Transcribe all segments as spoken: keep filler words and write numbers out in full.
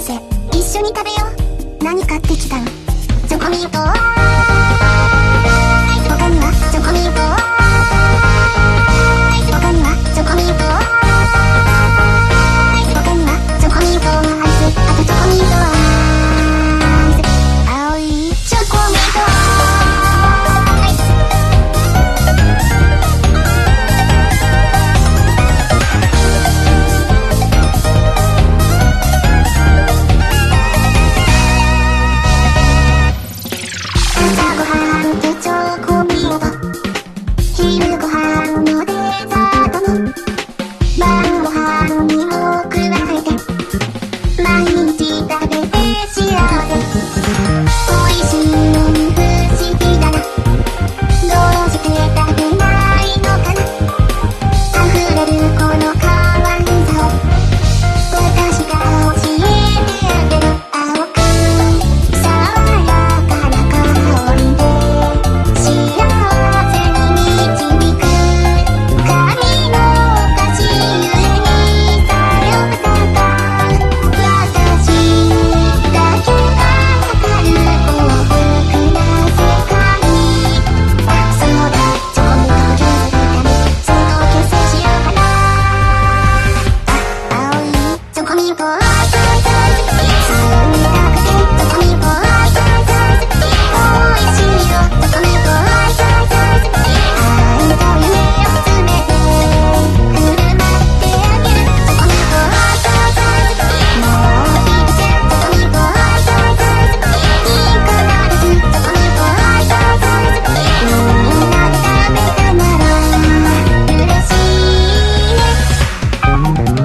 せ一緒に食べよう。何買ってきたの？チョコミント。他にはチョコミント。他にはチョコミント。他にはチョコミントアイス。あとチョコミントアイス。青いチョコミントアイス。朝ごはんとチョコミント、昼ごはんのデザートも晩ごはんにも加えて毎日食べて幸せ。おいしいのに不思議だな。どうして食べないのかな。溢れるこの可愛さを私が教えてあげる。青く爽やかな香りで幸せに導く神のお菓子ゆえにさようさが私だけが測る幸福な世界。あ、そうだ、チョコミントを削るためその結成しようかな。あ、青いチョコミントアイスアイスアイス。すぐに食べてチョコミントアイスアイスアイス。おいしいよチョコミントアイスアイスアイス。愛と夢を詰めて振る舞ってあげる。チョコミントアイスアイスアイス。もういいですチョコミントアイスアイスアイス。いいかなですチョコミントアイスアイスアイス。みんなで食べたなら嬉しいね。お姉ちゃん。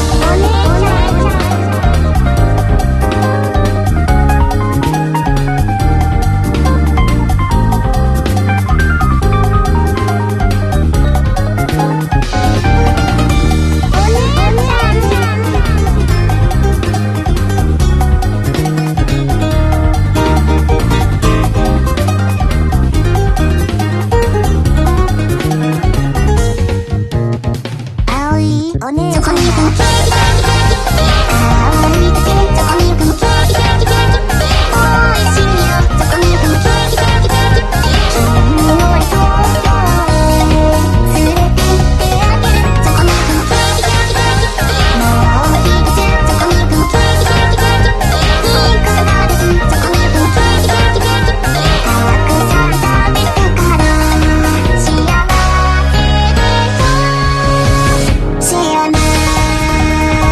青いお姉ちゃん。チョコミントのケーキケーキケーキ。青いチョコミントのケーキケーキケーキ。おいしいよチョコミントのケーキケーキケーキ。君の理想郷へ連れて行ってあげる。チョコミントのケーキケーキケーキ。もういいですチョコミントのケーキケーキケーキ。いいかなですチョコミントのケーキケーキケーキ。たくさん食べたから幸せでしょ。知らない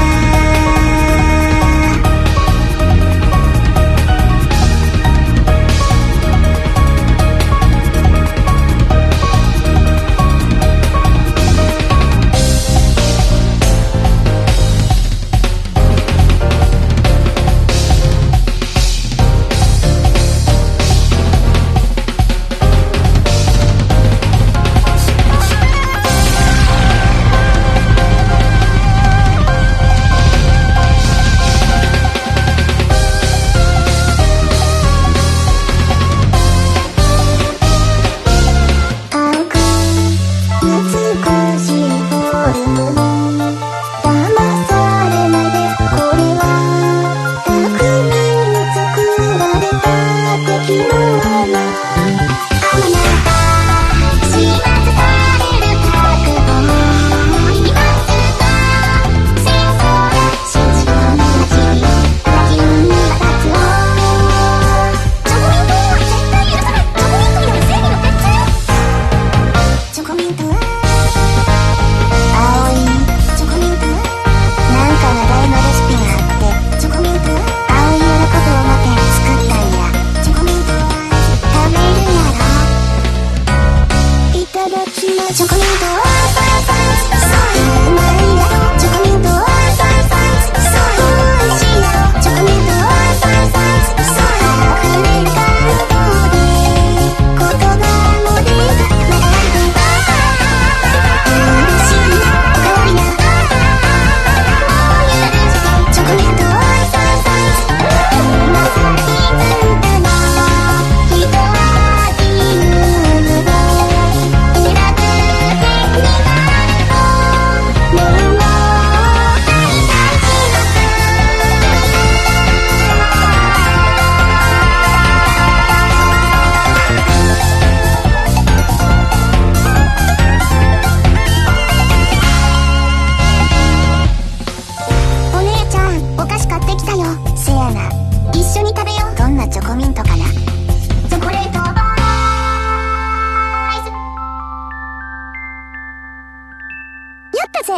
ぜ。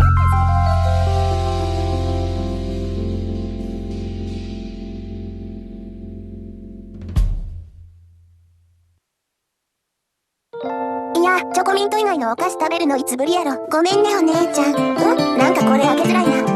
いや、チョコミント以外のお菓子食べるのいつぶりやろ。ごめんねお姉ちゃん。うん？なんかこれあげづらいな。